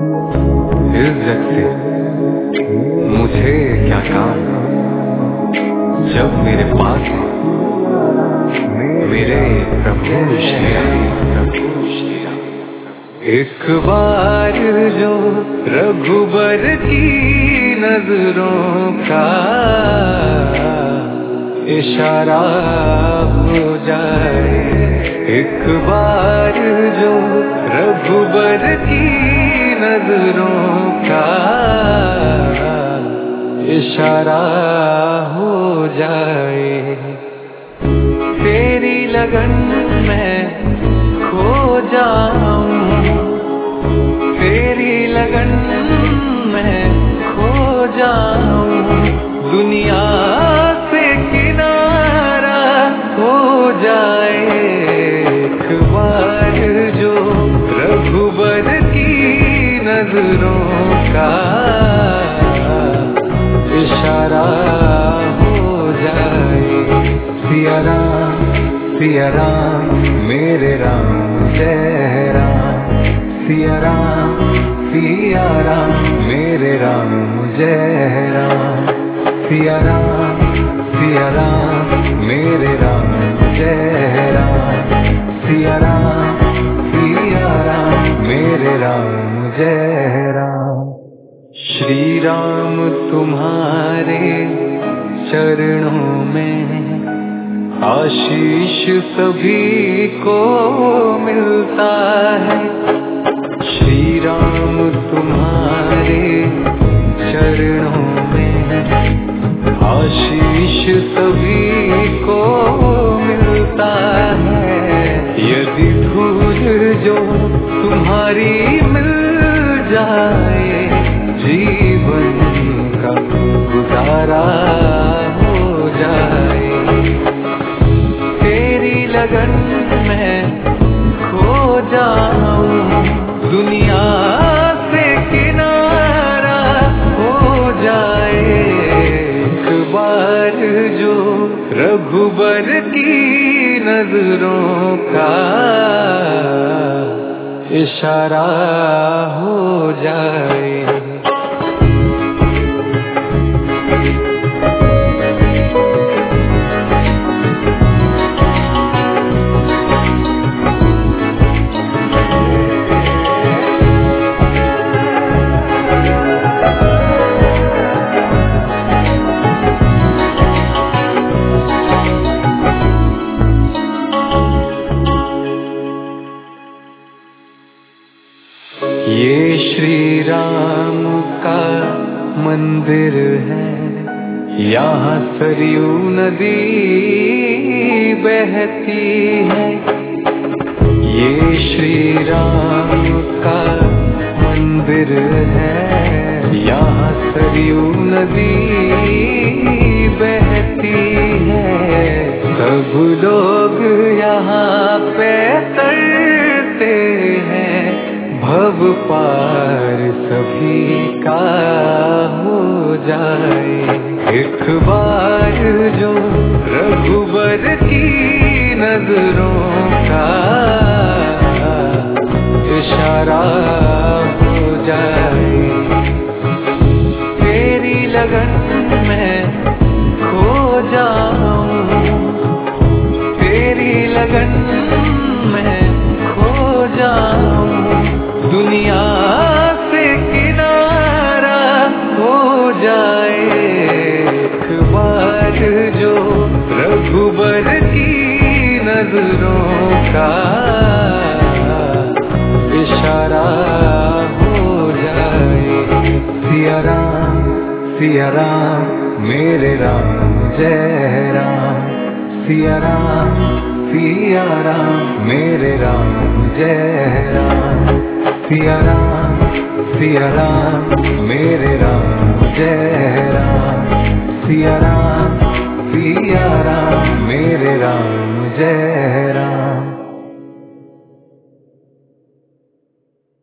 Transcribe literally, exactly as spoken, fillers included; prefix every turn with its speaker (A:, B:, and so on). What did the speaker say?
A: इज्जत से मुझे क्या काम, जब मेरे पास मेरे प्रभु श्री राम। एक बार जो रघुबर की नजरों का इशारा हो जाए, एक बार जो रघुबर की नजरों का इशारा हो जाए, तेरी लगन में खो जाऊं, तेरी लगन में खो जाऊं, दुनिया से किनारा हो जाए, एक बार जो रघुबर की नजरों का इशारा हो जाए। सिया राम सिया राम मेरे राम जय राम, सिया राम सिया राम मेरे राम जय राम, सिया राम सिया राम मेरे राम जय राम, सिया राम सिया राम मेरे राम जय राम। श्री राम तुम्हारे चरणों में आशीष सभी को मिलता है, श्री राम तुम्हारे चरणों में आशीष सभी को मिलता है, यदि धूल जो तुम्हारी मिल जाए, जीवन का गुजारा हो जाए, तेरी लगन में खो जाऊं, दुनिया से किनारा हो जाए, एक बार जो रघुबर की नजरों का इशारा हो जाए। ये श्री राम का मंदिर है, यहाँ सरयू नदी बहती है, ये श्री राम का मंदिर है, यहाँ सरयू नदी बहती है, सब लोग यहाँ पे तरते हैं, भव पार सभी का हो जाए, एक बार जो रघुबर की नजरों का इशारा हो जाए, तेरी लगन में खो जाऊं, तेरी लगन में खो जाऊं, दुनिया से किनारा हो जाए, एक बार जो रघुबर की नजरों का इशारा हो जाए। सिया राम सिया राम मेरे राम जय राम, सिया राम सिया राम मेरे राम जय राम, सिया राम सिया राम मेरे राम जय राम, सिया राम सिया राम मेरे राम जय